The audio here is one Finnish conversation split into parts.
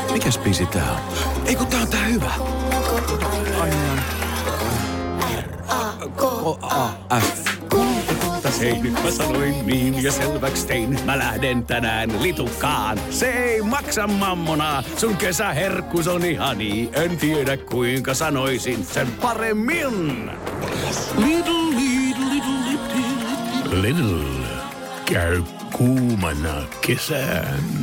Mikäs biisi tää on? Ei kun tää on tää hyvä. R-A-K-A-F. Hei, nyt mä sanoin niin ja selväks tein. Mä lähden tänään litukaan. Se ei maksa mammonaa. Sun kesäherkkus on ihani. En tiedä kuinka sanoisin sen paremmin. Lidl. Käy kuumana kesään.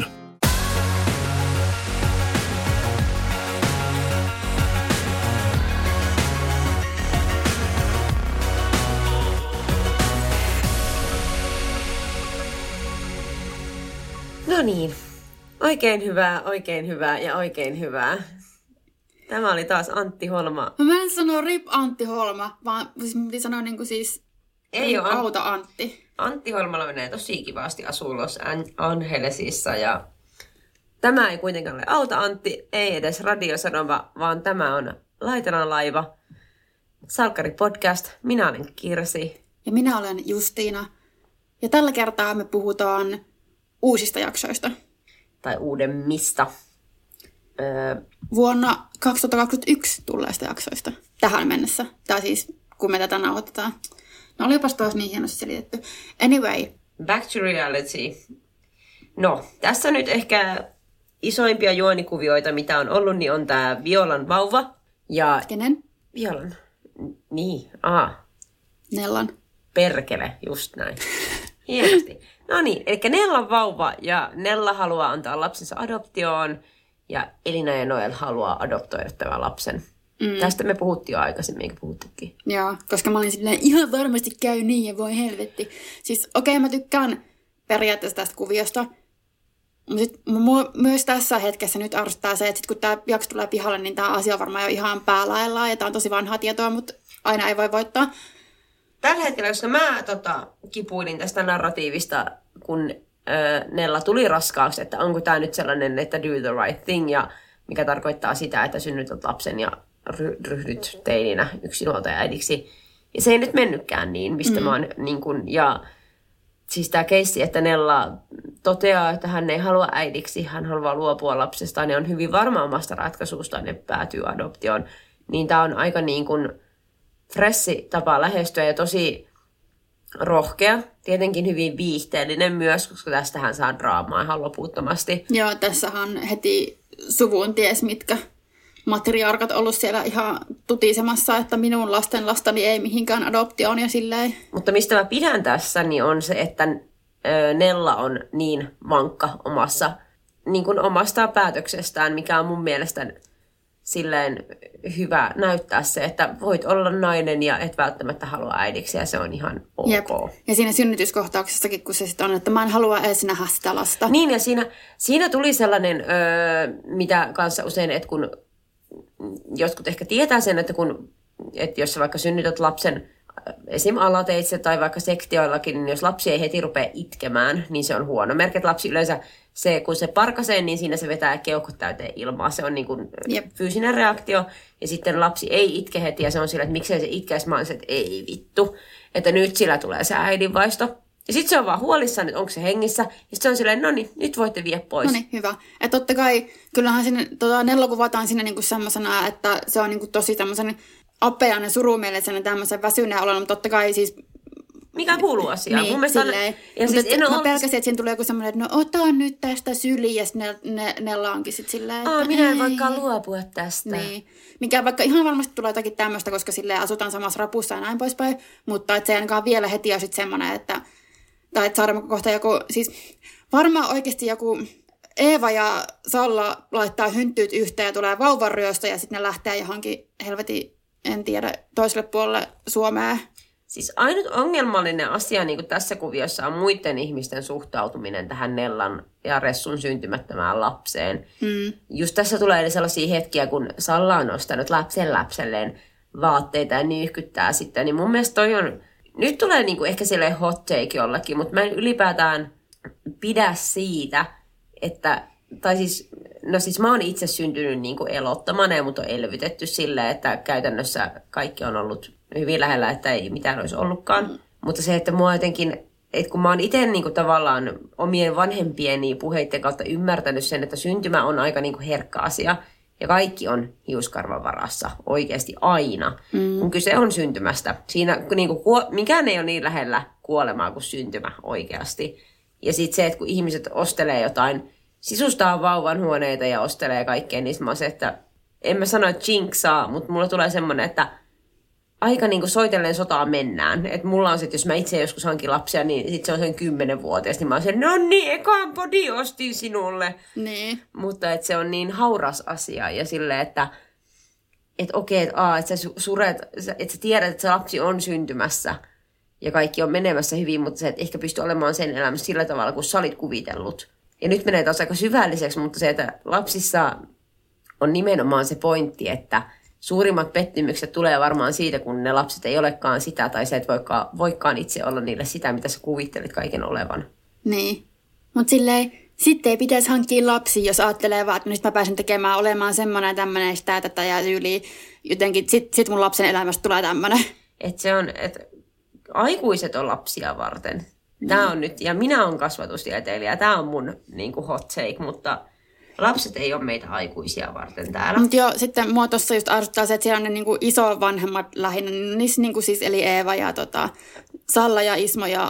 No niin, oikein hyvää ja oikein hyvää. Tämä oli taas Antti Holma. Mä en sano RIP Antti Holma, vaan piti sanoa niin kuin siis Ei ole Auta Antti. Antti Holmalla menee tosi kivasti, asuu Los Angelesissa ja tämä ei kuitenkaan ole Auta Antti, ei edes radiosanoma, vaan tämä on Laitelan laiva, Salkkari podcast. Minä olen Kirsi. Ja minä olen Justiina. Ja tällä kertaa me puhutaan uusista jaksoista. Tai uudemmista. Vuonna 2021 tulleista jaksoista. Tähän mennessä. Tai siis, kun me tätä nauhoitetaan. No olipas taas niin hienosti selitetty. Anyway. Back to reality. No, tässä nyt ehkä isoimpia juonikuvioita, mitä on ollut, niin on tää Violan vauva. Ja Kenen? Violan. Niin, Nellan. Perkele, just näin. Hienosti. No niin, eli Nellan vauva ja Nella haluaa antaa lapsensa adoptioon ja Elina ja Noel haluaa adoptoida tämän lapsen. Tästä me puhuttiin jo aikaisemmin, eikö puhuttukin? Joo, koska mä olin silleen, ihan varmasti käy niin ja voi helvetti. Siis okei, mä tykkään periaatteessa tästä kuviosta. Mutta myös tässä hetkessä nyt arvostaa se, että sit kun tämä jakso tulee pihalle, niin tämä asia on varmaan jo ihan päälaillaan ja tämä on tosi vanhaa tietoa, mutta aina ei voi voittaa. Tällä hetkellä, koska mä kipuilin tästä narratiivista, kun Nella tuli raskaaksi, että onko tämä nyt sellainen, että do the right thing, ja mikä tarkoittaa sitä, että synnytät lapsen ja ryhdyt teininä yksinhuoltajaäidiksi. Ja se ei nyt mennytkään niin, mistä mä oon niin kuin, ja siis tämä keissi, että Nella toteaa, että hän ei halua äidiksi, hän haluaa luopua lapsestaan ja on hyvin varma omasta ratkaisuustaan ja päätyy adoptioon, niin tämä on aika niin kuin fressi tapa lähestyä ja tosi rohkea. Tietenkin hyvin viihteellinen myös, koska tästähän saa draamaa ihan loputtomasti. Joo, tässähän heti suvun ties mitkä matriarkat ollut siellä ihan tutisemassa, että minun lasteni ei mihinkään adoptioon ja silleen. Mutta mistä mä pidän tässä, niin on se, että Nella on niin vankka omasta päätöksestään, mikä on mun mielestä silleen hyvä näyttää se, että voit olla nainen ja et välttämättä halua äidiksi ja se on ihan ok. Jep. Ja siinä synnytyskohtauksessakin, kun se sitten on, että mä en halua edes nähdä sitä lasta. Niin ja siinä tuli sellainen, mitä kanssa usein, että kun jotkut ehkä tietää sen, että että jos sä vaikka synnytät lapsen esim. Alateitse tai vaikka sektioillakin, niin jos lapsi ei heti rupea itkemään, niin se on huono merkki. Lapsi yleensä, kun se parkasee, niin siinä se vetää keuhkot täyteen ilmaa. Se on niin kuin fyysinen reaktio. Ja sitten lapsi ei itke heti ja se on sillä, että miksei se itke. Mä olisin, että ei vittu. Että nyt sillä tulee se äidinvaisto. Ja sitten se on vaan huolissaan, että onko se hengissä. Ja sitten se on silleen, no niin, nyt voitte vie pois. No niin, hyvä. Että totta kai, kyllähän sinne, Nello kuvataan siinä niinku semmoisena, että se on niinku tosi tämmöisen apean ja surumielisen tämmöisen väsyneen olon, mutta totta kai siis mikä kuuluu asiaan? Niin, mun mielestä silleen. Ja siis mä pelkäsin, että siinä tulee joku semmoinen, että no ota nyt tästä syliin, ja sitten Nella onkin sitten silleen, että minä en voikaan luopua tästä. Niin. Mikä vaikka ihan varmasti tulee jotakin tämmöistä, koska silleen asutaan samassa rapussa ja näin poispäin, mutta että se ei ainakaan vielä heti ole sitten semmoinen, että tai että saadaan kohta joku, siis varmaan oikeasti joku Eeva ja Salla laittaa hynttyyt yhteen ja tulee vauvanryöstö ja sitten ne lähtee johonkin helvetin, en tiedä, toiselle puolelle Suomea. Siis ainut ongelmallinen asia niin kuin tässä kuviossa on muiden ihmisten suhtautuminen tähän Nellan ja Ressun syntymättömään lapseen. Just tässä tulee sellaisia hetkiä, kun Salla on ostanut lapselleen vaatteita ja nyyhkyttää sitten, niin mun mielestä toi on, nyt tulee niin kuin ehkä silleen hot take jollakin, mutta mä en ylipäätään pidä siitä, että, tai siis mä oon itse syntynyt niin kuin elottomana ja mut on elvytetty silleen, että käytännössä kaikki on ollut hyvin lähellä, että ei mitään olisi ollutkaan. Mutta se, että mua jotenkin että kun mä oon itse niinku tavallaan omien vanhempieni puheiden kautta ymmärtänyt sen, että syntymä on aika niinku herkkä asia ja kaikki on hiuskarvan varassa oikeasti aina, kun kyse on syntymästä. Siinä niinku, mikään ei ole niin lähellä kuolemaa kuin syntymä oikeasti. Ja sitten se, että kun ihmiset ostelee jotain, sisustaa vauvanhuoneita ja ostelee kaikkea, niin mä oon se, että en mä sano, että jinksaa, mutta mulla tulee semmoinen, että aika niin kuin soitellen sotaan mennään. Että mulla on sitten, jos mä itse joskus hankin lapsia, niin sitten se on sen 10-vuotias, niin mä oon sen, no niin, ekaan podi ostin sinulle. Niin. Mutta että se on niin hauras asia ja silleen, että okei, että sä suret, että sä tiedät, että se lapsi on syntymässä ja kaikki on menemässä hyvin, mutta sä et ehkä pysty olemaan sen elämässä sillä tavalla, kun sä olit kuvitellut. Ja nyt menee taas aika syvälliseksi, mutta se, että lapsissa on nimenomaan se pointti, että suurimmat pettymykset tulee varmaan siitä, kun ne lapset ei olekaan sitä, tai sä et voikaan itse olla niille sitä, mitä sä kuvittelit kaiken olevan. Niin. Mutta silleen, sitten ei pitäisi hankkia lapsia, jos ajattelee vaan, että nyt mä pääsen tekemään olemaan semmoinen tämmöinen sitä tätä ja tyyliin jotenkin, sit mun lapsen elämästä tulee tämmöinen. Että se on, että aikuiset on lapsia varten. Tämä on nyt, ja minä olen kasvatustieteilijä, tämä on mun niin kuin hot take, mutta lapset ei ole meitä aikuisia varten täällä. Mutta joo, sitten mua tuossa just arvottaa se, että siellä on ne niinku isovanhemmat lähinnä, niissä niinku siis eli Eeva ja Salla ja Ismo ja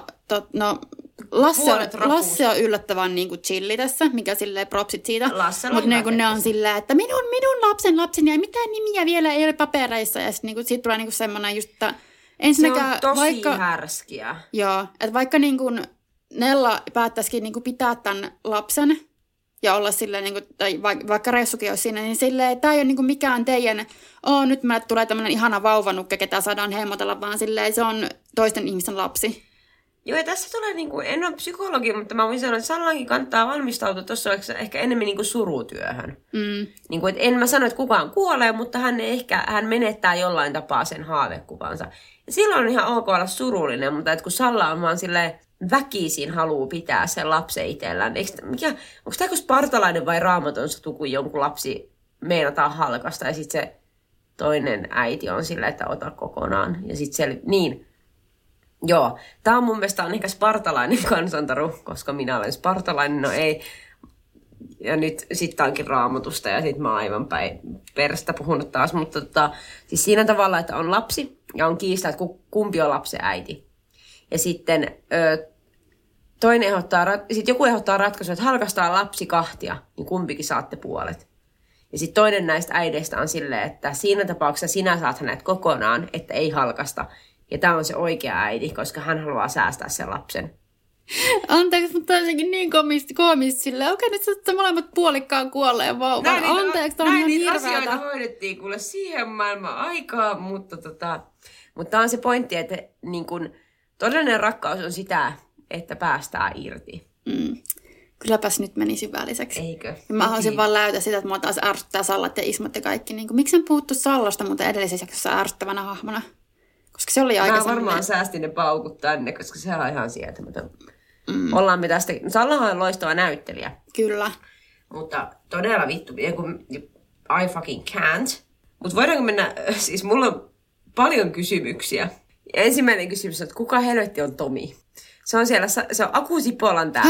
Lasse on yllättävän niinku chilli tässä, mikä silleen propsit siitä. Mutta niinku ne on silleen, että minun lapsen ja mitään nimiä vielä ei ole papereissa. Ja sitten niinku, siitä tulee niinku semmoinen just, että ensinnäkään se on tosi härskiä. Joo, että vaikka niinku Nella päättäisikin niinku pitää tämän lapsen ja olla silleen, niinku, tai vaikka Reissukin olisi siinä, niin silleen, että tämä ei ole niinku mikään teidän, nyt meille tulee tämmöinen ihana vauvanukke, ketä saadaan hemmotella, vaan silleen, se on toisten ihmisten lapsi. Joo, ja tässä tulee, niinku, en ole psykologi, mutta mä voin sanoa, että Sallakin kannattaa valmistautua tuossa ehkä enemmän niinku surutyöhön. Niinku, en mä sano, että kukaan kuolee, mutta hän menettää jollain tapaa sen haavekuvansa. Ja silloin on ihan ok olla surullinen, mutta että kun Salla on vaan silleen, väkisin haluaa pitää sen lapsen itsellään. Onko tämä kuin spartalainen vai raamaton satu, kun jonkun lapsi meinataan halkasta ja sitten se toinen äiti on sillä, että ota kokonaan. Ja sitten joo, tämä on mun mielestä on ehkä spartalainen kansantaru, koska minä olen spartalainen, no ei. Ja nyt sitten onkin raamatusta ja sitten mä oon aivan päin perästä puhunut taas. Mutta siis siinä tavalla, että on lapsi ja on kiista, että kumpi on lapsen äiti. Ja sitten joku ehdottaa ratkaisua, että halkastaa lapsi kahtia, niin kumpikin saatte puolet. Ja sitten toinen näistä äideistä on silleen, että siinä tapauksessa sinä saat hänet kokonaan, että ei halkasta. Ja tämä on se oikea äiti, koska hän haluaa säästää sen lapsen. Anteeksi, mutta tämä on jotenkin niin koomista silleen. Okei, nyt sä molemmat puolikkaan kuolleen vauvan. Anteeksi, tämä on ihan hirveätä. Näin asioita hoidettiin kuule siihen maailman aikaa, mutta tämä on se pointti, että niin kun, todellinen rakkaus on sitä, että päästään irti. Kylläpäs nyt meni syvälliseksi. Eikö? Mä haluaisin vaan läytä sitä, että mua taas ärsyttää Sallat ja Ismot ja kaikki. Niin miksi en puhuttu Sallasta, mutta edellisessä jaksossa ärsyttävänä hahmona? Koska se oli aika varmaan säästin ne paukut tänne, koska se on ihan sietämätön. Ollaan me tästä. Sallahan on loistava näyttelijä. Kyllä. Mutta todella vittu, I fucking can't. Mutta voidaanko mennä, siis mulla on paljon kysymyksiä. Ja ensimmäinen kysymys on, että kuka helvetti on Tomi? Se on Aku Sipolan tää.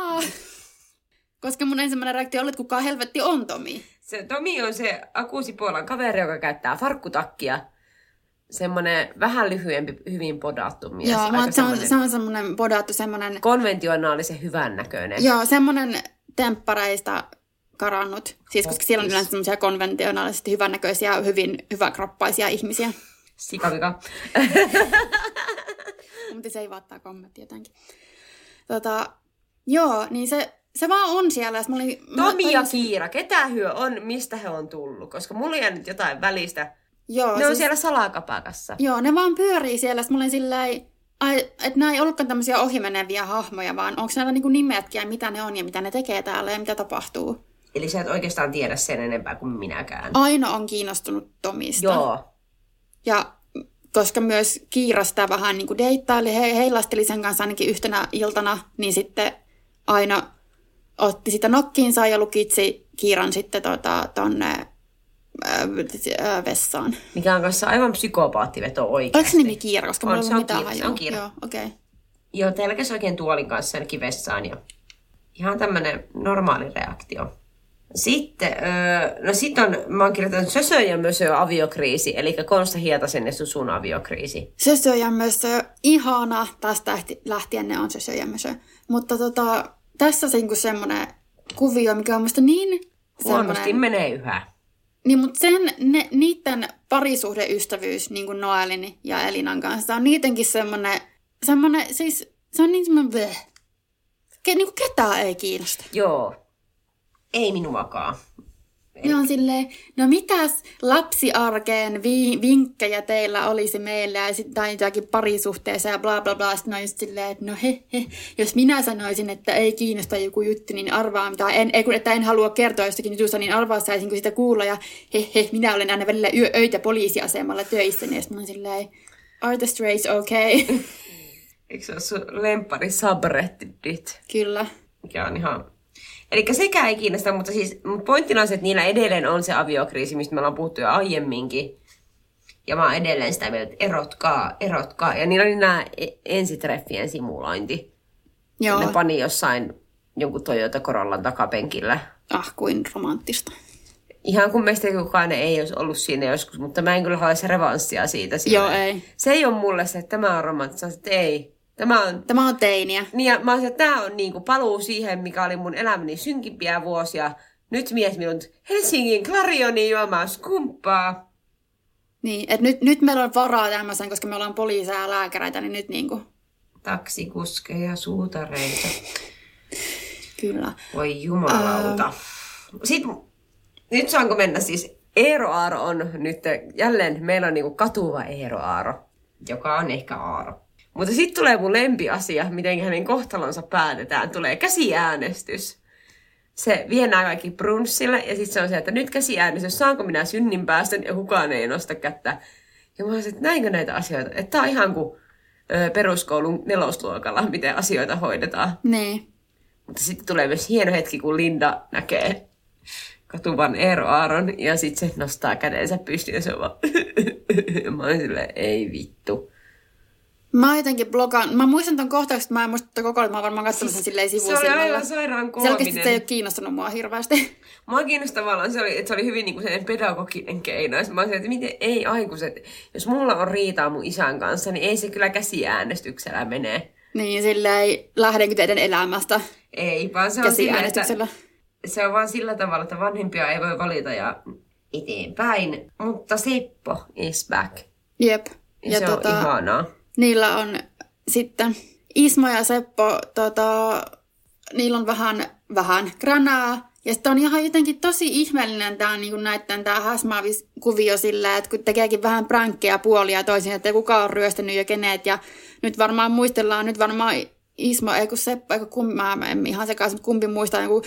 Koska mun ensimmäinen reaktio oli, että kuka helvetti on Tomi? Tomi on se Aku Sipolan kaveri, joka käyttää farkkutakkia. Semmoinen vähän lyhyempi, hyvin podattu mies. Joo, se on semmoinen podattu, semmoinen konventionaalisen hyvän näköinen. Joo, semmoinen temppareista karannut. Siis koska siellä on yleensä semmoisia konventionaalisesti hyvännäköisiä, hyvin hyväkroppaisia ihmisiä. Sikavika. Mutta se ei vaattaa kommentti jotenkin. Joo, niin se vaan on siellä. Tomi ja Kiira, ketä hyö on, mistä he on tullut? Koska mulla on jäänyt jotain välistä. Joo, ne on siellä salakapakassa. Joo, ne vaan pyörii siellä. Sitten mä olin silleen, että nämä ei ollutkaan tämmöisiä ohimeneviä hahmoja, vaan onko näillä niinku nimetkin ja mitä ne on ja mitä ne tekee täällä ja mitä tapahtuu. Eli sä et oikeastaan tiedä sen enempää kuin minäkään. Aino on kiinnostunut Tomista. Joo. Ja koska myös Kiira sitä vähän niin kuin deittaili, heilasteli sen kanssa ainakin yhtenä iltana, niin sitten Aino otti sitä nokkiinsa ja lukitsi Kiiran sitten tonne vessaan. Mikä on kanssa aivan psykopaattiveto oikeasti. Oliko se nimi Kiira, koska mulla ei ollut mitään hajua? Se on Kiira. Joo, okei. Joo, telkäs oikein tuolin kanssa ainakin vessaan ja ihan tämmönen normaali reaktio. Sitten, mä oon kirjoittanut Sösö ja Mösö aviokriisi, eli Konsta Hietasen ja Susun aviokriisi. Sösö ja Mösö, ihana, tästä lähtien ne on Sösö ja Mösö. Mutta tässä on semmoinen kuvio, mikä on musta niin huonosti menee yhä. Niin, mutta niiden parisuhdeystävyys, niin kuin Noelin ja Elinan kanssa, on niidenkin semmoinen, siis se on niin semmoinen niin kuin ketään ei kiinnosta. Joo, ei minuakaan. Ne on silleen, no mitäs lapsiarkeen vinkkejä teillä olisi meille ja sitten jotakin parisuhteessa ja bla bla bla. Sitten on just silleen, että no jos minä sanoisin, että ei kiinnosta joku juttu, niin arvaa mitä. Että en halua kertoa jostakin jutusta, niin arvaa saisinko sitä kuulla. Ja minä olen aina välillä öitä poliisiasemalla töissä. Ja sitten on silleen, are the strays okay? Eikö se ole sun lemppari subreddit? Kyllä. Mikä on ihan... Eli sekä ei kiinnosta, mutta siis pointtina on se, että niillä edelleen on se aviokriisi, mistä me ollaan puhuttu jo aiemminkin. Ja mä oon edelleen sitä mieltä, että erotkaa. Ja niillä oli nämä ensitreffien simulointi. Joo. Ne pani jossain jonkun Toyota Corollan takapenkillä. Ah, kuin romanttista. Ihan kuin meistä kukaan ei olisi ollut siinä joskus, mutta mä en kyllä haluaisi revanssia siitä. Joo, ei. Se ei ole mulle se, että tämä on romanttista, että ei. Tämä on teiniä. Niin ja mä olisin, että tämä on niinku paluu siihen, mikä oli mun elämäni synkimpiä vuosia. Nyt mies minut Helsingin Clarioniin juomaan skumppaa. Niin, että nyt meillä on varaa tämmöisen, koska me ollaan poliiseja ja lääkäreitä, niin nyt niinku... Taksikuskeja ja suutareita. Kyllä. Voi jumalauta. Sitten, nyt saanko mennä siis, Eero Aaro on nyt, jälleen meillä on niinku katuva Eero Aaro, joka on ehkä Aaro. Mutta sitten tulee mun lempiasia, miten hänen kohtalonsa päätetään. Tulee käsiäänestys. Se vie nämä kaikki brunssille ja sitten se on se, että nyt käsiäänestys, saanko minä synninpäästön ja kukaan ei nosta kättä. Ja mä olisin, että näinkö näitä asioita? Että tää on ihan kuin peruskoulun 4. luokalla, miten asioita hoidetaan. Niin. Mutta sitten tulee myös hieno hetki, kun Linda näkee katuvan Eero Aaron ja sitten se nostaa kädensä pystyyn ja se on vaan... Mä olin silleen, ei vittu. Mä jotenkin blogaan. Mä muistan ton kohtauksen, että mä en muista koko ajan, mä oon varmaan katsonut sen silleen sivusilmällä. Se oli aivan sairaan koominen. Selkeästi se ei ole kiinnostanut mua hirveästi. Mua kiinnostaa tavallaan, että se oli hyvin niin kuin pedagoginen keino. Mä olisin, että miten ei aikuiset, jos mulla on riitaa mun isän kanssa, niin ei se kyllä käsiäänestyksellä mene. Niin, silleen lähdenkö teidän elämästä? Ei, vaan se on sillä, että se on vaan sillä tavalla, että vanhempia ei voi valita ja eteenpäin. Mutta Seppo is back. Jep. Ja se on ihanaa. Niillä on sitten Ismo ja Seppo, niillä on vähän gränää. Ja sitten on ihan jotenkin tosi ihmeellinen tämä niin näiden tämä häsmääviskuvio sillä, että kun tekeekin vähän prankkejä puolia toisin, että kuka on ryöstänyt ja kenet. Ja nyt varmaan muistellaan, Ismo, ei kun Seppo, ei kun mä en ihan sekaisin, kumpi muistaa joku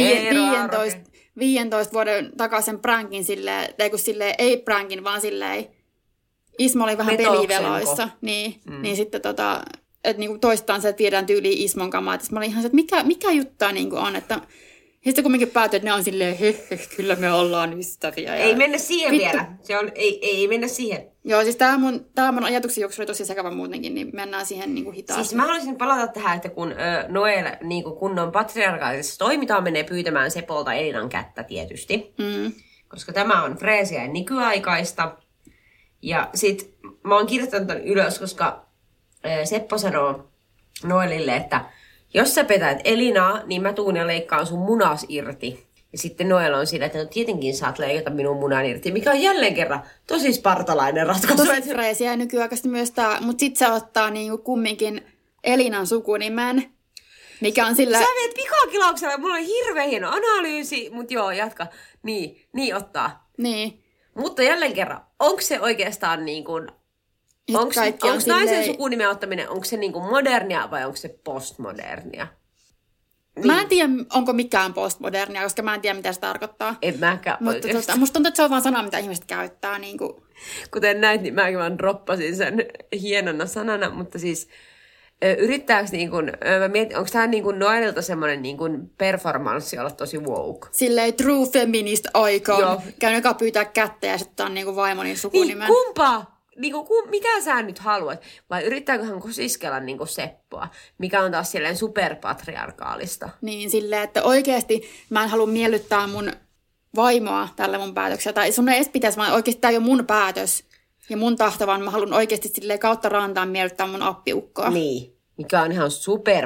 15 vuoden takaisen prankin silleen, ei prankin, vaan silleen, Ismo oli vähän peliveloissa, niin sitten että niinku toistaan se, että viedään tyyliin Ismon kamaa. Että mä olin ihan se, että mikä juttua niinku on, että ja sitten kumminkin päätyi, että ne on silleen, kyllä me ollaan ystäviä. Ei mennä siihen vielä. Se on, ei mennä siihen. Joo, siis tää mun ajatuksen juoksu oli tosi sekava muutenkin, niin mennään siihen niinku hitaasti. Siis mä haluaisin palata tähän, että kun Noel niinku kunnon patriarkaalisessa toimintaan menee pyytämään Sepolta Elinan kättä tietysti. Koska tämä on freesiä ja nykyaikaista. Ja sit mä oon kirjoittanut tämän ylös, koska Seppo sanoo Noelille, että jos sä petät Elinaa, niin mä tuun ja leikkaan sun munas irti. Ja sitten Noel on siinä, että no tietenkin saat leikata minun munan irti, mikä on jälleen kerran tosi spartalainen ratkaisu. Tosi freesiä ja nykyaikaisesti myös tää, mutta sit se ottaa niinku kumminkin Elinan sukunimen, mikä on sillä... Sä meet pikakilauksella, mulla on hirveän hieno analyysi, mutta joo, jatka. Niin ottaa. Niin. Mutta jälleen kerran, onko se oikeastaan niin kuin... Onko naisen sukunimen ottaminen, onko se niin kuin modernia vai onko se postmodernia? Niin. Mä en tiedä, onko mikään postmodernia, koska mä en tiedä, mitä se tarkoittaa. En mäkään mutta musta tuntuu, että se on vaan sana, mitä ihmiset käyttää. Niin kuin... Kuten näit, niin mäkin vaan droppasin sen hienona sanana, mutta siis... Yrittääkö niin kuin, mä mietin, onko tämä niin kuin Noelilta semmoinen niin kuin performanssi olla tosi woke? Silleen true feminist icon. Käyn joka pyytää kättä ja sitten on niin kuin vaimonin sukunimen. Niin, kumpaa? mitä sä nyt haluat? Vai yrittääkö hän kosiskella niinku Seppoa, mikä on taas silleen superpatriarkaalista? Niin, silleen, että oikeasti mä en halua miellyttää mun vaimoa tällä mun päätöksellä. Tai sun ei edes pitäisi, vaan oikeasti tää ei ole mun päätös ja mun tahto, vaan mä haluan oikeasti silleen kautta rantaan miellyttää mun appiukkoa. Niin, mikä on ihan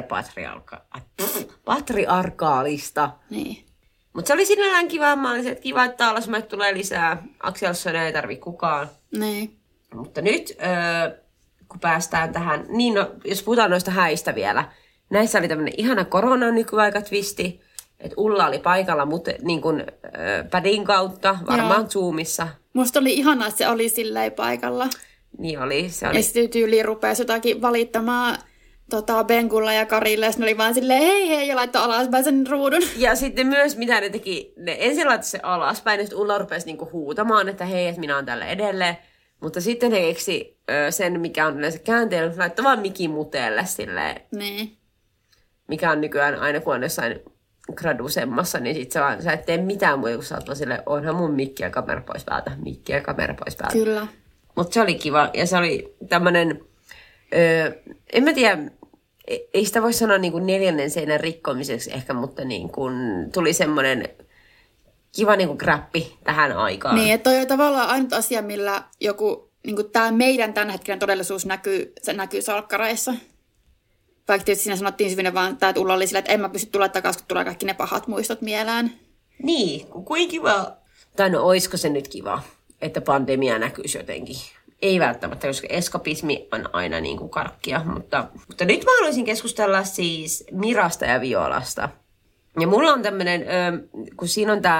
superpatriarkaalista. Niin. Mutta se oli sinällään kiva. Mä olin, että kiva, että Taalasmäet tulee lisää. Axelssonia ei tarvi kukaan. Niin. Mutta nyt, kun päästään tähän, niin no, jos puhutaan noista häistä vielä. Näissä oli tämmöinen ihana korona-nykyaikatvisti, että Ulla oli paikalla, mutta niin kuin pädin kautta, varmaan Zoomissa. Musta oli ihanaa, että se oli silleen paikalla. Niin oli, se oli. Ja sitten tyyliin rupesi jotakin valittamaan Benkulla ja Karille, ja oli vaan silleen, hei, ja laittoi alaspäin sen ruudun. Ja sitten myös, mitä ne teki, ne ensin laittoi se alaspäin, ja sitten Ulla rupesi niinku huutamaan, että hei, että minä olen tällä edelleen. Mutta sitten he keksi sen, mikä on yleensä käänteellä, laittoi vaan mikin muteelle silleen. Niin. Mikä on nykyään aina, kun on jossain gradusemmassa, niin sit sä et tee mitään muuta, kun sä oot vaan silleen, onhan mun mikki ja kamera pois päältä, mikki ja kamera pois päältä. Kyllä. Mutta se oli kiva, ja se oli tämmönen, en mä tiedä, ei sitä voi sanoa niin kuin 4. seinän rikkomiseksi ehkä, mutta niin kuin tuli semmoinen kiva niin kuin grappi tähän aikaan. Niin, että toi on tavallaan ainut asia, millä joku, niin kuin tämä meidän tämänhetkinen todellisuus näkyy salkkareissa. Vaikka tietysti siinä sanottiin syvinä vaan, että Ulla oli sillä, että en mä pysty tulemaan takaisin, kun tulee kaikki ne pahat muistot mieleen. Niin, kuin kiva. Tai no, oisko se nyt kiva, että pandemia näkyisi jotenkin. Ei välttämättä, koska eskapismi on aina niin kuin karkkia, mutta nyt mä haluaisin keskustella siis Mirasta ja Violasta. Ja mulla on tämmönen, kun siinä on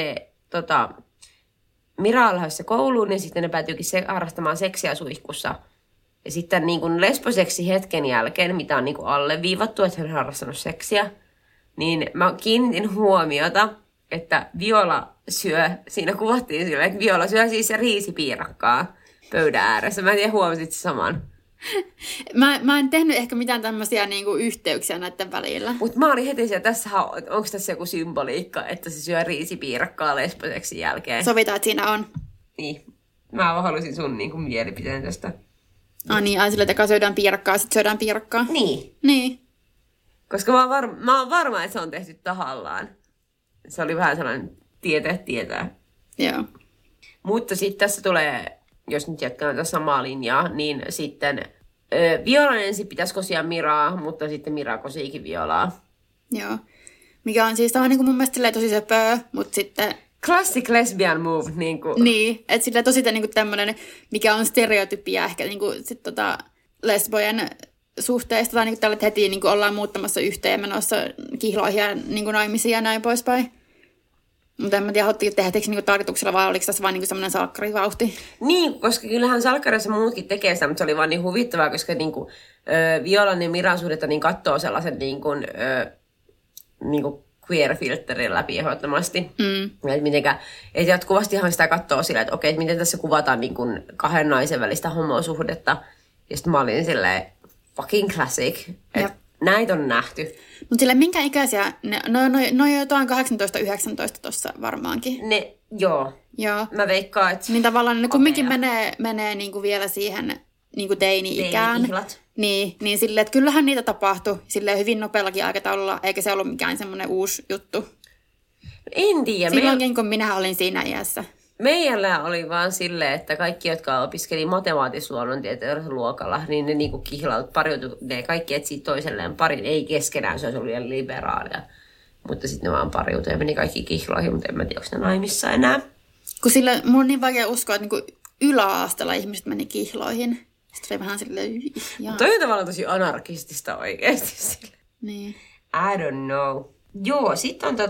Mira on lähdössä kouluun, niin sitten ne päätyykin harrastamaan seksiä suihkussa. Ja sitten niin kuin lesboseksi hetken jälkeen, mitä on niin kuin alleviivattu, että hän on harrastanut seksiä, niin mä kiinnitin huomiota, että Viola syö, siinä kuvattiin sillä, että Viola syö siis se riisipiirakkaa pöydän ääressä. Mä en tiedä, huomasit saman. Mä en tehnyt ehkä mitään tämmöisiä niinku yhteyksiä näiden välillä. Mutta mä olin heti siellä, onko tässä joku symboliikka, että se syö riisipiirakkaa lesboseksi jälkeen? Sovitaan, että siinä on. Niin. Mä halusin sun niinku mielipiteen tästä. Niin, sillä että syödään piirakkaa, sitten syödään piirakkaa. Niin. Niin. Koska mä oon varma, että se on tehty tahallaan. Se oli vähän sellainen tietää. Joo. Mutta sitten tässä tulee, jos nyt jatketaan tätä samaa linjaa, niin sitten Violan ensin pitäisi kosia Miraa, mutta sitten Mira kosiikin Violaa. Joo. Mikä on siis tämä on niin kuin mun mielestä tosi söpöä, mutta sitten... Classic lesbian move. Niin, että sillä tosi niin tämmöinen, mikä on stereotypia ehkä niin kuin, sit, lesbojen suhteista, tai niin tällä heti niin ollaan muuttamassa yhteen ja menossa kihloihin ja niin naimisiin ja näin poispäin. Mutta en mä tiedä, haluttiin tehdä niin tarkoituksella, vai oliko tässä vaan niin semmoinen salkkarivauhti? Niin, koska kyllähän salkkarissa muutkin tekee sitä, mutta se oli vaan niin huvittavaa, koska niin kuin, Violan ja Miran suhdetta niin katsoo sellaisen niin kuin queer-filterin läpi ehdottomasti. Että jatkuvastihan sitä katsoo sillä, että okei, että miten tässä kuvataan niin kuin 2 naisen välistä homosuhdetta. Ja sitten mä olin silleen, fucking classic. Että näitä on nähty. Mutta silleen, minkä ikäisiä? No jotain 18-19 tuossa varmaankin. Joo. Mä veikkaan, että... Niin tavallaan ne kumminkin menee niinku vielä siihen niinku teini-ikään. Teini-ihlat. Niin silleen, että kyllähän niitä tapahtui silleen hyvin nopeallakin aikataululla, eikä se ollut mikään semmoinen uusi juttu. En tiedä. Silloinkin, kun minä olin siinä iässä. Meillä oli vaan silleen, että kaikki, jotka opiskeli matemaattis-luonnontieteellisellä luokalla, niin ne niinku kihlaut pariutui, ne kaikki etsii toiselleen parin, ei keskenään, se olisi ollut liian liberaalia. Mutta sitten ne vaan pariutui ja meni kaikki kihloihin, mutta en mä tiedä, onko ne naimissa enää. Kun sillä, mun on niin vaikea uskoa, että niinku yläasteella ihmiset meni kihloihin. Sitten se vähän silleen... Toi on tavallaan tosi anarkistista oikeasti sille. Niin. I don't know. Joo, sitten on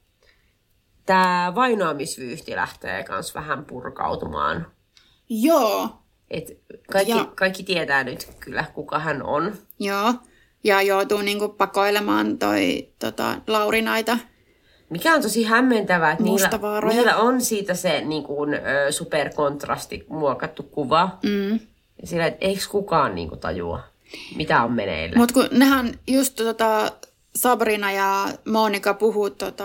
tää vainoamisvyyhti lähtee kans vähän purkautumaan. Joo. Et kaikki tietää nyt kyllä, kuka hän on. Joo. Ja joutuu niinku pakoilemaan Laurinaita. Mikä on tosi hämmentävää, että niillä on siitä se niinku, superkontrasti muokattu kuva. Ja sillä, että eikö kukaan niinku tajua, mitä on meneillä. Mutta kun nehän just Sabrina ja Monika puhuu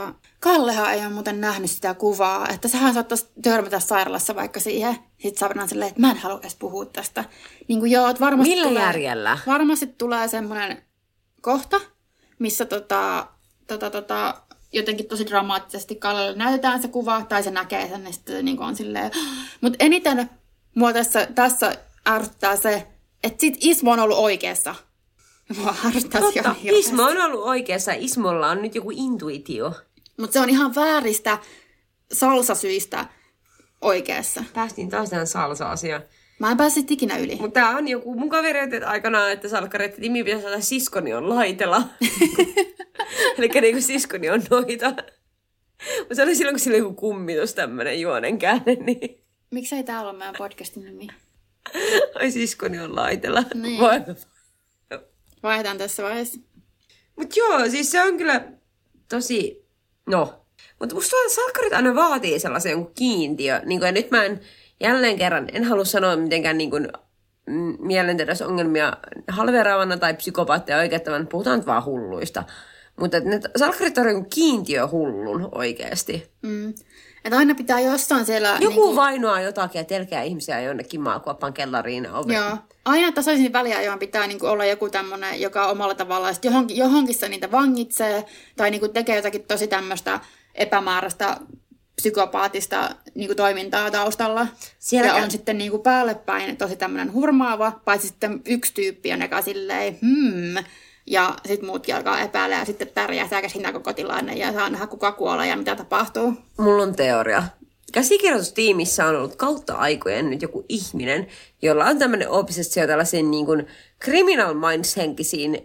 Kallehan ei ole muuten nähnyt sitä kuvaa, että sehän saattaisi törmätä sairaalassa vaikka siihen. Sitten saadaan silleen, että mä en halua edes puhua tästä. Niin kuin joo, että varmasti Millä järjellä? Varmasti tulee semmoinen kohta, missä jotenkin tosi dramaattisesti Kallelle näytetään se kuva, tai se näkee sen, ja sitten se niin on silleen. Mutta eniten mua tässä ärsyttää se, että sit Ismo on ollut oikeassa. Mua ärsyttää se ihan hirveästi. Ismo on ollut oikeassa, Ismolla on nyt joku intuitio. Mutta se on ihan vääristä salsasyistä oikeassa. Päästiin taas tähän salsa-asiaan. Mä en päässyt ikinä yli. Mutta tää on joku mun kaveri aikanaan, että salkkari, että nimi pitäisi olla Siskoni on laitela. Eli niinku siskoni on noita. Mutta se oli silloin, kun sillä oli joku kummitus, tämmönen juonen käänne. Niin... Miksei tää ole meidän podcastin nimi? Ai siskoni on laitela. Niin. Vaihdetaan tässä vaiheessa. Mut joo, siis se on kyllä tosi... No. Mutta musta salkkarit aina vaatii sellaisen jonkun kiintiö. Niin ja nyt mä jälleen kerran en halua sanoa mitenkään niin kuin mielenterveysongelmia halveraavana tai psykopaatteja oikeuttavan. Puhutaan nyt vaan hulluista. Mutta ne salkkarit on joku kiintiöhullun oikeasti. Että aina pitää jossain siellä... Joku vainoaa jotakin ja telkeää ihmisiä jonnekin maakuoppaan kellariin oveen. Joo. Aina tasaisin väliajoin pitää olla joku tämmöinen, joka omalla tavallaan johonkin se niitä vangitsee tai tekee jotakin tosi tämmöistä epämääräistä psykopaatista toimintaa taustalla. Ja on sitten päälle päin tosi tämmöinen hurmaava, paitsi sitten yksi tyyppi on eka silleen, ja sitten muutkin alkaa epäillä ja sitten tärjää käsintä koko tilanne ja saa nähdä kuka kuolee ja mitä tapahtuu. Mulla on teoria. Käsikirjoitustiimissä on ollut kautta aikojen nyt joku ihminen, jolla on tämmöinen obsessio tällaisiin criminal minds-henkisiin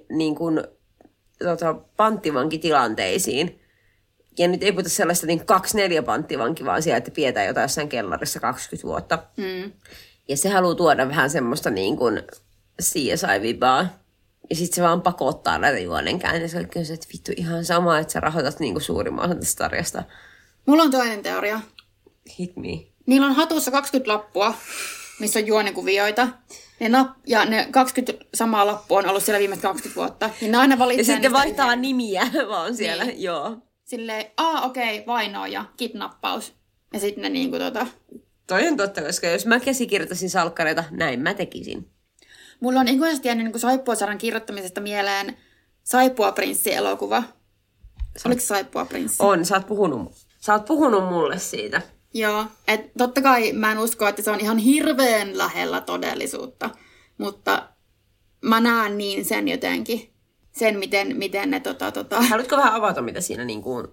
panttivankitilanteisiin. Ja nyt ei puhuta sellaista 2-4 panttivanki, vaan siellä, että pidetään jotain jossain kellarissa 20 vuotta. Ja se haluaa tuoda vähän semmoista CSI-vibaa. Ja sitten se vaan pakottaa näitä juonenkääntöjä. Se on kyllä että vittu ihan sama, että sä rahoitat suurimman osan tästä tarjasta. Mulla on toinen teoria. Hit me. Niillä on hatussa 20 lappua, missä on juonikuvioita. Ja ne 20 samaa lappua on ollut siellä viimeiset 20 vuotta. Ja ne aina valitsee. Ja sitten vaihtaa nimiä vaan siellä, niin. Joo. Silleen, okei, vainoja, kidnappaus. Ja sitten ne Toi on totta, koska jos mä käsikirjoittaisin salkkareita, näin mä tekisin. Mulla on ikuisesti jäänyt Saippuasarjan kirjoittamisesta mieleen Saippua-prinssi-elokuva. Oliko Saippua-prinssi? On, sä oot puhunut mulle siitä. Joo, että totta kai mä en usko, että se on ihan hirveän lähellä todellisuutta, mutta mä näen niin sen jotenkin. Sen, miten ne Haluatko vähän avata, mitä siinä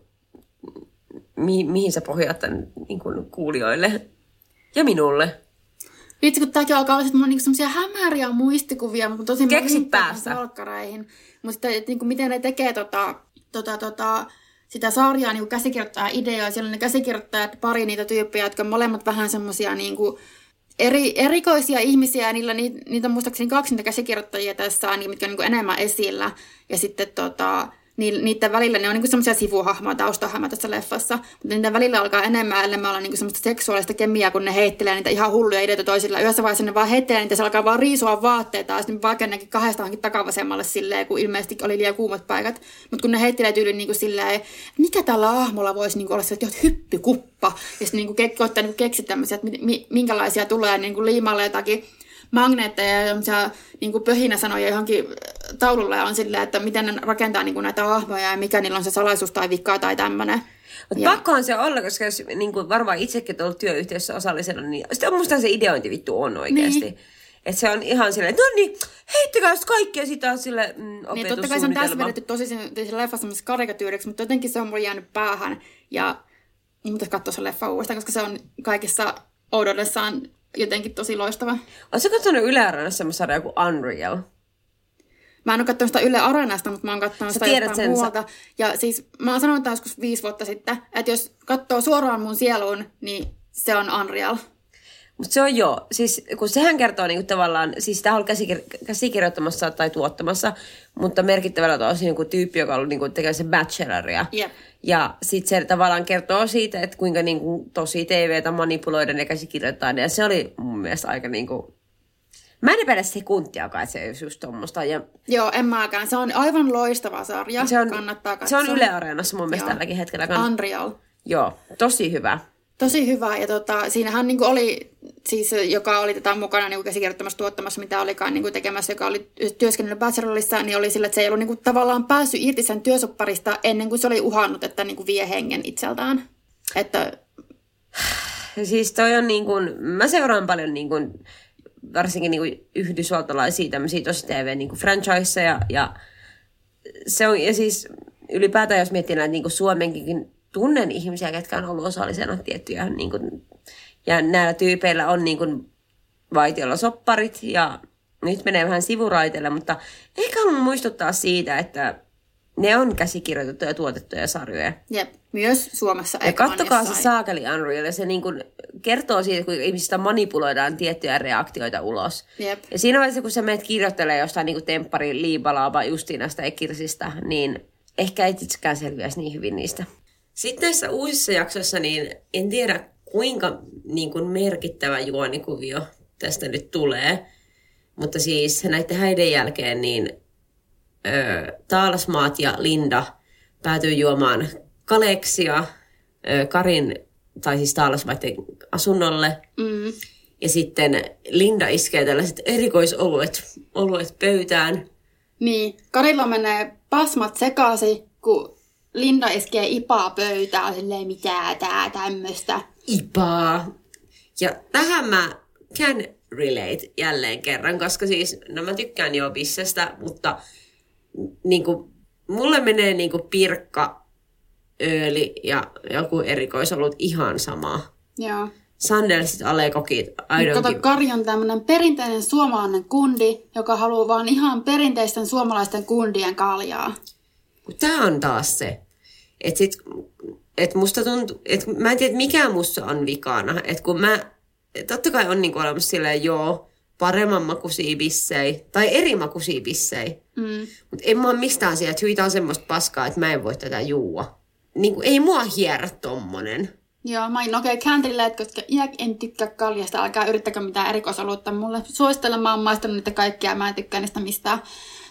mihin sä pohjaat tämän kuulijoille ja minulle? Vitsi, kun tämäkin alkaa olla, että mulla on semmoisia hämäriä muistikuvia, mutta tosi keksit päässä. Salkkareihin. Mutta miten ne tekee sitä sarjaa käsikirjoittaa ideoja. Siellä on ne käsikirjoittajat, pari niitä tyyppejä, jotka on molemmat vähän semmoisia erikoisia ihmisiä. Ja niitä on muistaakseni 2 niitä käsikirjoittajia tässä, mitkä on enemmän esillä. Ja sitten niiden välillä ne on semmoisia sivuhahmoja, taustahahmoja tässä leffassa. Mutta niiden välillä alkaa enemmän olla semmoista seksuaalista kemiaa, kun ne heittelee niitä ihan hulluja ideoita toisilla. Yhdessä vaiheessa ne vaan heittelee niitä, se alkaa vaan riisua vaatteita. Ja sitten vaikka nekin 2 takavasemmalle silleen, kun ilmeisesti oli liian kuumat paikat. Mutta kun ne heittelee tyyliin silleen, mikä tällä hahmolla voisi olla se, että oot hyppykuppa. Ja sitten koittaa keksiä tämmöisiä, että minkälaisia tulee liimalla jotakin magneetteja ja pöhinäsanoja johonkin taululle on silleen, että miten ne rakentaa näitä hahmoja ja mikä niillä on se salaisuus tai vikkaa tai tämmöinen. Mutta pakkohan se olla, koska jos varmaan itsekin ollut työyhteisössä osallisena, niin sitten musta se ideointi vittu on oikeasti. Niin. Että se on ihan silleen, että no niin, heittäkää sitten kaikkea sitä sille opetussuunnitelma. Niin totta kai se on tässä vedetty tosi se leffa semmoisessa karikatyyriksi, mutta jotenkin se on mulle jäänyt päähän. Ja mun pitäisi katsoa se leffa uudestaan, koska se on kaikessa oudoudessaan jotenkin tosi loistava. Oletko katsonut Yle Areenassa semmoista sarjaa kuin Unreal? Mä en ole katsonut sitä Yle Areenasta, mutta mä oon katsonut sitä jostain muualta. Ja siis mä oon sanonut joskus 5 vuotta sitten, että jos katsoo suoraan mun sieluun, niin se on Unreal. Mutta se on joo. Siis, kun sehän kertoo tavallaan, siis sitä on käsikirjoittamassa tai tuottamassa, mutta merkittävällä taas tyyppi, joka on ollut tekee sen bacheloria. Yep. Ja sitten se tavallaan kertoo siitä, että kuinka tosi TVtä manipuloidaan ja käsikirjoittaa. Ja se oli mun mielestä aika Mä en epäile sekuntiakaan, että se olisi just tommoista. Ja Joo, en mäkään. Se on aivan loistava sarja. Kannattaa katsoa. Se on Yle Areenassa mun mielestä tälläkin hetkellä. Unreal. Joo, tosi hyvä. Tosi hyvä. Ja siinähän niinku oli, siis joka oli tätä mukana niinku käsikirjoittamassa, tuottamassa, mitä olikaan niinku tekemässä, joka oli työskennellyt Bachelorissa, niin oli sillä, että se ei ollut niinku tavallaan päässyt irti sen työsopparista ennen kuin se oli uhannut, että niinku vie hengen itseltään. Että siis toi on niin kuin, mä seuraan paljon niin kuin, varsinkin niin kuin yhdysvaltalaisia tämmöisiä tosi TV niin kuin franchiseja ja se on, ja siis ylipäätään jos miettii näitä niin kuin Suomenkin tunnen ihmisiä, ketkä on ollut osallisena tiettyjä niin kuin, ja näillä tyypeillä on niin kuin vaitiolla sopparit ja nyt menee vähän sivuraiteille, mutta ehkä haluan muistuttaa siitä, että ne on käsikirjoitettuja ja tuotettuja sarjoja. Jep, myös Suomessa. Ja kattokaa se saakeli Unreal, ja se niin kuin kertoo siitä, kun ihmisistä manipuloidaan tiettyjä reaktioita ulos. Jep. Ja siinä vaiheessa, kun sä menet kirjoittelemaan jostain niin kuin temppari liibalaaba Justiinasta ja Kirsistä, niin ehkä ei itsekään selviäisi niin hyvin niistä. Sitten näissä uusissa jaksoissa, niin en tiedä kuinka niin kuin merkittävä juonikuvio tästä nyt tulee. Mutta siis näiden häiden jälkeen, niin Taalasmaat ja Linda päätyy juomaan Kaleksia Karin, tai siis Taalasmaiden asunnolle. Mm. Ja sitten Linda iskee tällaiset erikoisoluet pöytään. Niin, Karilla menee pasmat sekaisin, kun Linda iskee ipaa pöytään, silleen mitä tää tämmöstä. Ipaa. Ja tähän mä can relate jälleen kerran, koska siis, no mä tykkään jo bissestä, mutta niinku, mulle menee niinku pirkka, ööli ja joku erikoisolut ihan sama. Joo. Sandelsit, alekokit, kato, Kari on tämmönen perinteinen suomalainen kundi, joka haluaa vaan ihan perinteisten suomalaisten kundien kaljaa. Tää on taas se. Että musta tuntuu, että mä en tiedä, mikä musta on vikana. Että kun totta kai on niinku olemassa silleen, joo, paremman makuisia bissejä, tai eri makuisia bissejä. Mm. Mutta en mä ole mistään siellä, että hyi, tää on semmoista paskaa, että mä en voi tätä juua. Niinku, ei mua hierrä tommonen. Joo, mä okei, kääntille, koska en tykkää kaljasta, älkää yrittäkö mitään erikoisolutta mulle. Suosittelen, mä oon maistanut niitä kaikkia, mä en tykkää niistä mistään.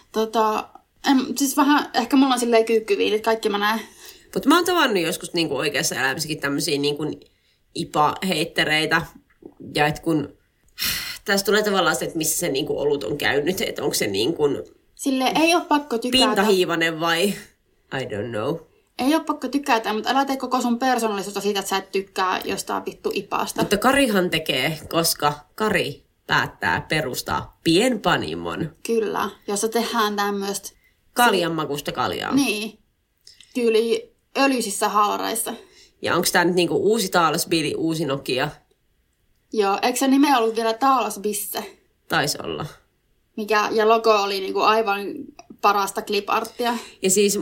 Siis vähän, ehkä mulla on silleen kyykkyviilit, kaikki mä näen. Mutta mä oon tavannut joskus niinku oikeassa elämässäkin tämmöisiä niinku IPA-heittereitä. Ja että kun tässä tulee tavallaan se, että missä se niinku olut on käynyt, että onko se niinku silleen ei ole pakko tykätä. Pintahiivanen vai I don't know. Ei ole pakko tykätä, mutta älä tee koko sun persoonallisuutta siitä, että sä et tykkää jostain vittu IPAsta. Mutta Karihan tekee, koska Kari päättää perustaa pienpanimon. Kyllä, jossa tehdään tämmöistä kaljanmakusta kaljaa. Niin, tyyli öljyisissä haalareissa. Ja onko tää nyt niinku uusi Taalasbiili, uusi Nokia? Joo, eikö se nime ollut vielä Taalasbisse? Taisi olla. Ja logo oli niinku aivan parasta clip-arttia. Ja siis,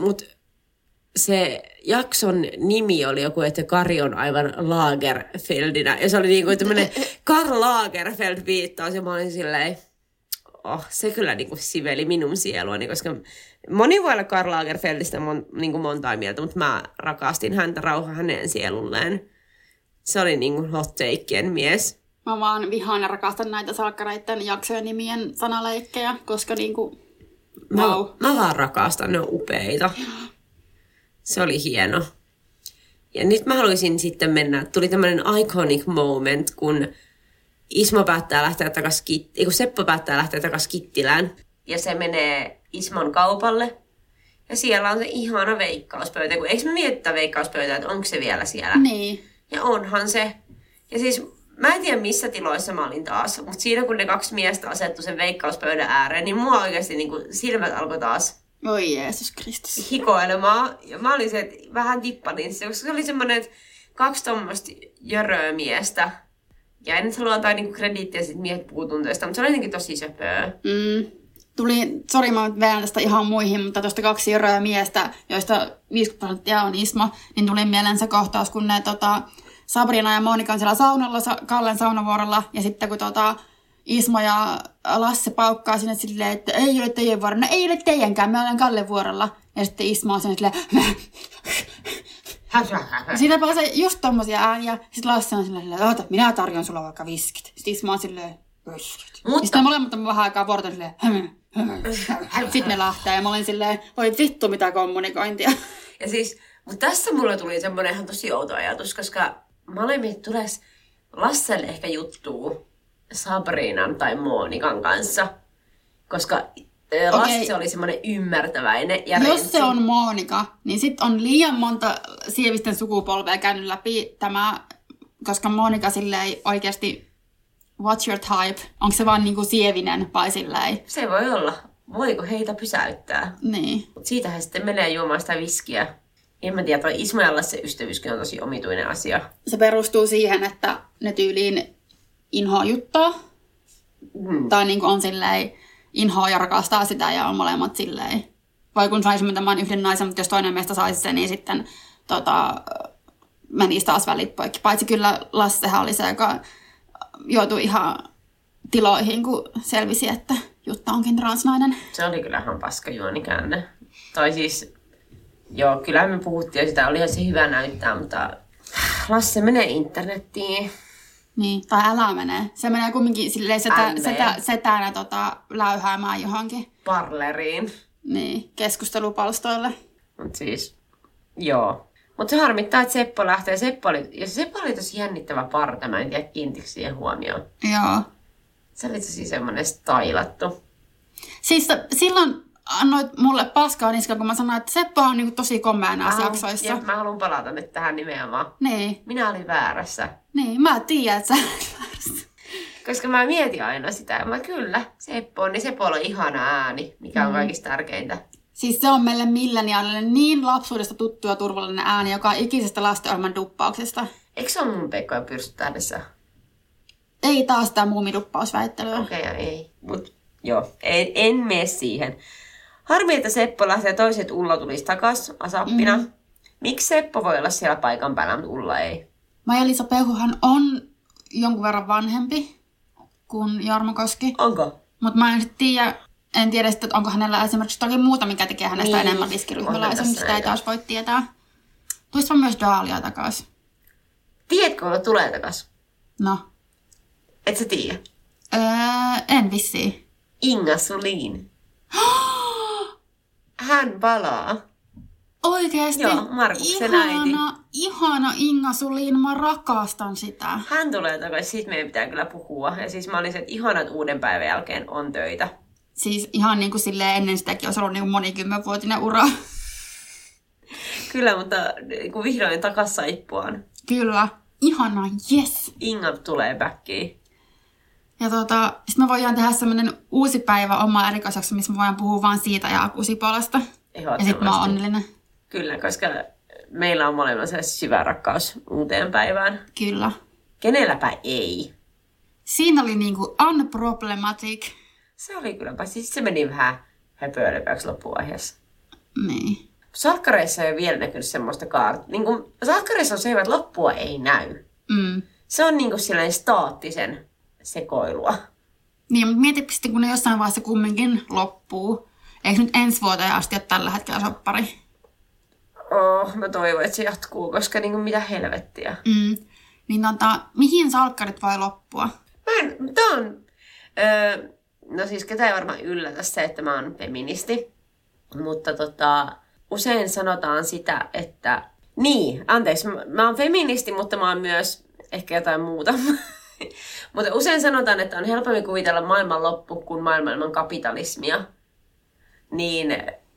se jakson nimi oli joku, että Kari on aivan Lagerfeldinä. Ja se oli niinku tämmönen Karl Lagerfeld viittaus. Ja mä olin silleen, se kyllä niinku siveli minun sieluani, koska moni voi olla Karl Lagerfeldistä niinku montaa mieltä, mutta mä rakastin häntä, rauha hänen sielulleen. Se oli niinku hot takeien mies. Mä vaan vihaan ja rakastan näitä salkkareiden jaksojen nimien sanaleikkejä, koska niinku wow. Mä vaan rakastan, ne on upeita. Se oli hieno. Ja nyt mä haluaisin sitten tuli tämmönen iconic moment, kun Ismo päättää lähteä takaisin Seppo päättää lähteä takaisin Kittilään. Ja se menee Ismon kaupalle. Ja siellä on se ihana veikkauspöytä. Eikö me mietitä veikkauspöytä, että onko se vielä siellä? Niin. Ja onhan se. Ja siis mä en tiedä missä tiloissa mä olin taas. Mutta siinä kun ne kaksi miestä asettu sen veikkauspöydän ääreen, niin mua oikeasti niin kuin silmät alkoi taas oi Jeesus Kristus hikoilemaan. Ja mä olin se, että vähän tippanin se, koska se oli semmoinen, että kaksi tommoista jörömiestä. Ja en nyt halua antaa niinku krediittiä sit miehet puutunteesta, mutta se oli jotenkin tosi söpöä. Sori mä vedän tästä ihan muihin, mutta tuosta kaksi jöröä miestä, joista 50% on Ismo, niin tuli mieleen se kohtaus, kun ne Sabrina ja Monika on siellä saunalla, Kallen saunavuorolla, ja sitten kun Ismo ja Lasse paukkaa sinne silleen, että ei ole teidän vuorolla. No ei ole teidänkään, mä olen Kallen vuorolla. Ja sitten Ismo on sinne silleen, siitä pääsee just tommosia ääniä. Sitten Lasse on silleen, että minä tarjon sulla vaikka viskit. Sitten Ismo on silleen, Mutta sitten molemmat on vähän aikaa vuoroton silleen, sitten ne lähtee ja mä olin silleen, voi vittu mitä kommunikointia. Ja siis, mutta tässä mulle tuli semmoinen ihan tosi outo ajatus, koska molemmat tulisi Lasselle ehkä juttuu Sabrinan tai Monikan kanssa, koska Lasse oli semmoinen ymmärtäväinen ja jos se on Monika, niin sitten on liian monta sievisten sukupolvea käynyt läpi tämä, koska Monika silleen oikeasti, what's your type? Onko se vaan niinku sievinen vai silleen? Se voi olla. Voiko heitä pysäyttää? Niin. Mutta siitähän sitten menee juomaan sitä viskiä. En mä tiedä, toi Ismo ja Lasse ystävyyskin on tosi omituinen asia. Se perustuu siihen, että ne tyyliin inhoa juttua. Tai niinku on silleen, inhoa ja rakastaa sitä ja on molemmat silleen. Voi kun saisimme tämän yhden naisen, mutta jos toinen meistä saisi sen, niin sitten menisi taas välit poikki. Paitsi kyllä Lassehan oli se, joka joutui ihan tiloihin, kun selvisi, että Jutta onkin transnainen. Se oli kyllähän paskajuonikäänne. Tai siis, joo, kyllähän me puhuttiin jo sitä, olihan se hyvä näyttää, mutta Lasse menee internettiin. Niin, tai älä menee. Se menee kumminkin silleen setänä läyhäämään johonkin. Parleriin. Niin, keskustelupalstoille. Mut siis, joo. Mutta se harmittaa, että Seppo lähtee. Seppo oli tosi jännittävä parta, mä en tiedä kiinnitikö siihen huomioon. Joo. Se oli tosi semmoinen stylattu. Siis silloin annoit mulle paskaa niskaan, kun mä sanoin, että Seppo on niinku tosi komea näissä jaksoissa. Ja mä haluan palata nyt tähän nimenomaan. Niin. Minä olin väärässä. Niin, mä tiedän, että sä olet väärässä. Koska mä mietin aina sitä. Mä kyllä, Seppo, niin Seppolla on ihana ääni, mikä on kaikista tärkeintä. Siis se on meille milleniaalille niin lapsuudesta tuttu ja turvallinen ääni, joka on ikisestä lastenohjelman duppauksesta. Eikö se ole mun Pekko ja Pyrsty tähdessä? Ei taas sitä muumiduppausväittelyä. Okei, ei. Mut joo, en mene siihen. Harmi, että Seppo lähtee toiset Ulla tulisi takas Asappina. Miksi Seppo voi olla siellä paikan päällä, mutta Ulla ei? Maija-Liisa Peuhuhan on jonkun verran vanhempi kuin Jarmo Koski. Onko? Mutta mä en tiedä sitten, että onko hänellä esimerkiksi jotakin muuta, mikä tekee hänestä enemmän riskiryhmäläisen. Sitä ei taas voi tietää. Tuispa myös Daalia takas. Tiedätkö, Ulla tulee takas? No. Et sä tiedä? En vissiin. Inga Sulin. Hän palaa. Oikeesti? Joo, Markuksen äiti. Ihana Inga Sulin, mä rakastan sitä. Hän tulee takaisin, siitä meidän pitää kyllä puhua. Ja siis mä olin se, että ihanat uuden päivän jälkeen on töitä. Siis ihan niin kuin silleen ennen sitäkin olisi ollut niin kuin monikymmenvuotinen ura. Kyllä, mutta niin kuin vihdoin takas saippuaan. Kyllä. Ihana, yes. Inga tulee backiin. Ja sit me voidaan tehdä semmoinen uusi päivä oma erikoisaksi, missä me voidaan puhua vaan siitä ja Akusipuolesta. Ja sit mä oon onnellinen. Kyllä, koska meillä on molemmat se syvä rakkaus uuteen päivään. Kyllä. Kenelläpä ei. Siinä oli niinku unproblematic. Se oli kylläpä. Siis se meni vähän höpöölepöksi loppuvaiheessa. Niin. Salkkareissa ei ole vielä näkynyt semmoista niinku, salkkareissa on se hyvä, että loppua ei näy. Se on niinku sellainen staattisen sekoilua. Niin, mutta mietipä sitten, kun ne jossain vaiheessa kumminkin loppuu. Eikö nyt ensi vuoteen asti ole tällä hetkellä soppari? Mä toivon, että se jatkuu, koska niinku mitä helvettiä. Niin mihin salkkarit voi loppua? No siis ketä ei varmaan yllätä se, että mä oon feministi. Mutta usein sanotaan sitä, että mä oon feministi, mutta mä oon myös ehkä jotain muuta. Mutta usein sanotaan, että on helpommin kuvitella maailman loppu kuin maailman kapitalismia. Niin,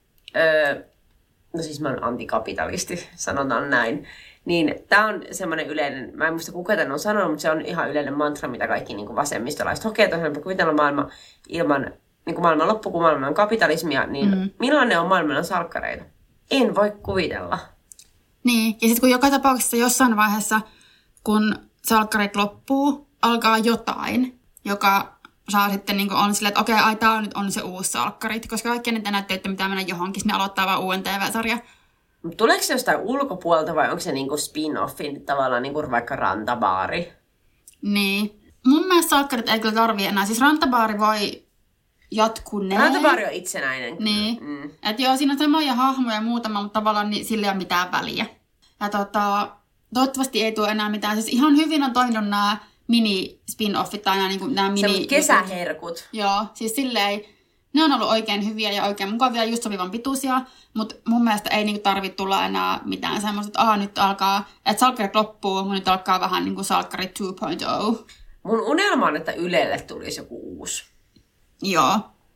no siis mä oon antikapitalisti, sanotaan näin. Niin tää on semmoinen yleinen, mä en muista kuka tämän on sanonut, mutta se on ihan yleinen mantra, mitä kaikki niin kuin vasemmistolaiset hokee. Että on helpommin kuvitella maailma ilman, niin kuin maailman loppu kuin maailman kapitalismia. Niin millainen on maailman salkkareita? En voi kuvitella. Niin, ja sitten kun joka tapauksessa jossain vaiheessa, kun salkkarit loppuu, alkaa jotain, joka saa sitten niin on silleen, että okei, tää nyt on se uusi salkkarit, koska kaikki niitä näyttää, että pitää mennä johonkin, ne aloittaa vaan uuden TV-sarja. Tuleeko se jostain ulkopuolelta vai onko se niinku spin-offin tavallaan niinku vaikka rantabaari? Niin. Mun mielestä salkkarit ei kyllä tarvii enää. Siis rantabaari voi jatkuneen. Rantabaari on itsenäinen. Niin. Että joo, siinä on samoja hahmoja muutama, mutta tavallaan niin, sillä ei ole mitään väliä. Ja toivottavasti ei tule enää mitään. Siis ihan hyvin on toiminut nämä mini-spin-offit tai nämä mini... kesäherkut. Joo, siis silleen, ne on ollut oikein hyviä ja oikein mukavia, just sopivan pituisia, mutta mun mielestä ei niinku tarvitse tulla enää mitään semmoista, että nyt alkaa, että salkkarit loppuu, mutta nyt alkaa vähän niin kuin salkkari 2.0. Mun unelma on, että Ylelle tulisi joku uusi. Joo.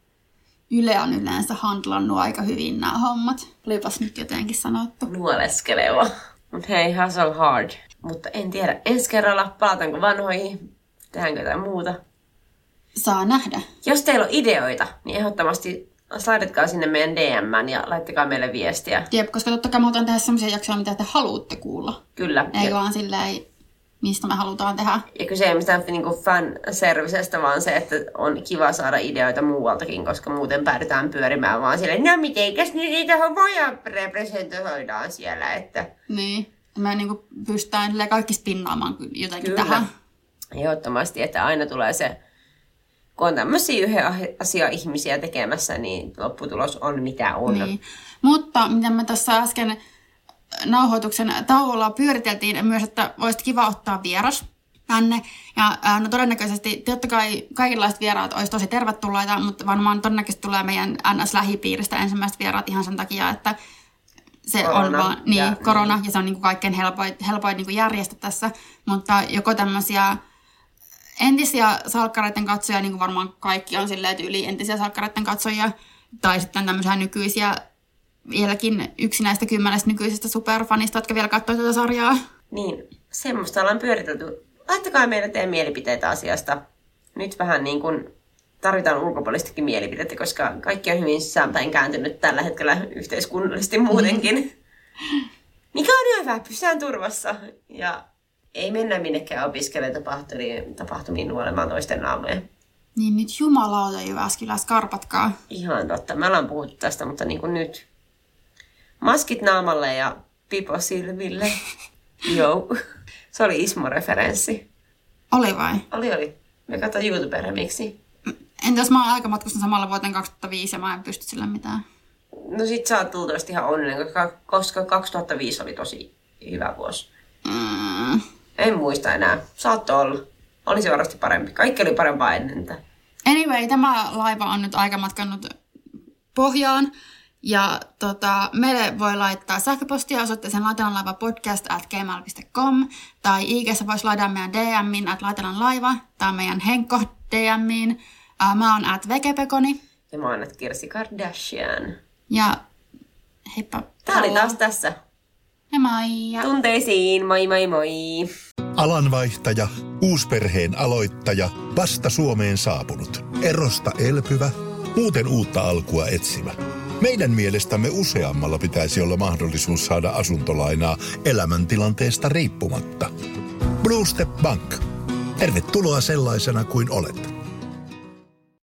Yle on yleensä handlannut aika hyvin nämä hommat. Olipas nyt jotenkin sanottu. Nuoleskeleva. Mut hei, hustle hard. Mutta en tiedä, ensi kerralla palataanko vanhoihin, tehdäänkö jotain muuta. Saa nähdä. Jos teillä on ideoita, niin ehdottomasti slaidatkaa sinne meidän DM:ään ja laittakaa meille viestiä. Jep, koska totta kai me halutaan tehdä sellaisia jaksoja, mitä te haluatte kuulla. Kyllä. Ei vaan silleen, mistä me halutaan tehdä. Ja kyse ei mistään niinku fanservicestä, vaan se, että on kiva saada ideoita muualtakin, koska muuten päädytään pyörimään vaan silleen, no mitenkäs niitä homoja representoidaan siellä, että... Niin, me niinku pystytään kaikki spinnaamaan jotenkin tähän. Ehdottomasti, että aina tulee se, kun on tämmöisiä yhden asian ihmisiä tekemässä, niin lopputulos on mitä on. Niin. Mutta mitä me tässä äsken nauhoituksen tauolla pyöriteltiin myös, että olisi kiva ottaa vieras tänne. Ja no todennäköisesti, totta kai kaikenlaiset vieraat olisi tosi tervetulleita, mutta varmaan todennäköisesti tulee meidän NS-lähipiiristä ensimmäiset vieraat ihan sen takia, että se korona, on vaan korona ja se on niin kuin kaikkein helpoin niin kuin järjestä tässä. Mutta joko tämmöisiä entisiä salkkareiden katsojia, niin kuin varmaan kaikki on silleen tyyli entisiä salkkareiden katsojia, tai sitten tämmöisiä nykyisiä, vieläkin yksi näistä 10 nykyisestä superfanista, jotka vielä katsoo tätä sarjaa. Niin, semmoista ollaan pyöritelty. Laittakaa meille teidän mielipiteitä asiasta. Nyt vähän niin kuin tarvitaan ulkopuolistakin mielipiteitä, koska kaikki on hyvin sisäänpäin kääntynyt tällä hetkellä yhteiskunnallisesti muutenkin. Mikä on hyvä, pysytään turvassa. Ja ei mennä minnekään opiskelemaan tapahtumiin nuolemaan toisten naamoja. Niin nyt jumalauta Jyväskylässä, karpatkaa. Ihan totta. Me ollaan puhuttu tästä, mutta niin kuin nyt. Maskit naamalle ja pipo silmille. Joo. Se oli Ismo-referenssi. Oli vai? Oli. Me katsoin YouTube-remiksi. Entäs mä oon aikamatkustan samalla vuoteen 2005 ja mä en pysty sille mitään. No sit sä oot luultavasti ihan onnellinen, koska 2005 oli tosi hyvä vuosi. En muista enää. Saattoi olla. Olisi varmasti parempi. Kaikki oli parempaa ennen. Anyway, tämä laiva on nyt aikamatkannut pohjaan. Ja meille voi laittaa sähköpostia osoitteeseen laitelanlaivapodcast@gmail.com tai IG:ssä voisi laittaa meidän DM:in @laitelanlaiva tai meidän Henkko DM:in. Mä oon @vegepekoni. Ja mä oon Kirsi Kardashian. Ja heippa. Tää oli taas tässä. Ja moi. Tunteisiin. Moi moi moi. Alanvaihtaja, uusperheen aloittaja, vasta Suomeen saapunut, erosta elpyvä, muuten uutta alkua etsimä. Meidän mielestämme useammalla pitäisi olla mahdollisuus saada asuntolainaa elämäntilanteesta riippumatta. Blue Step Bank. Tervetuloa sellaisena kuin olet.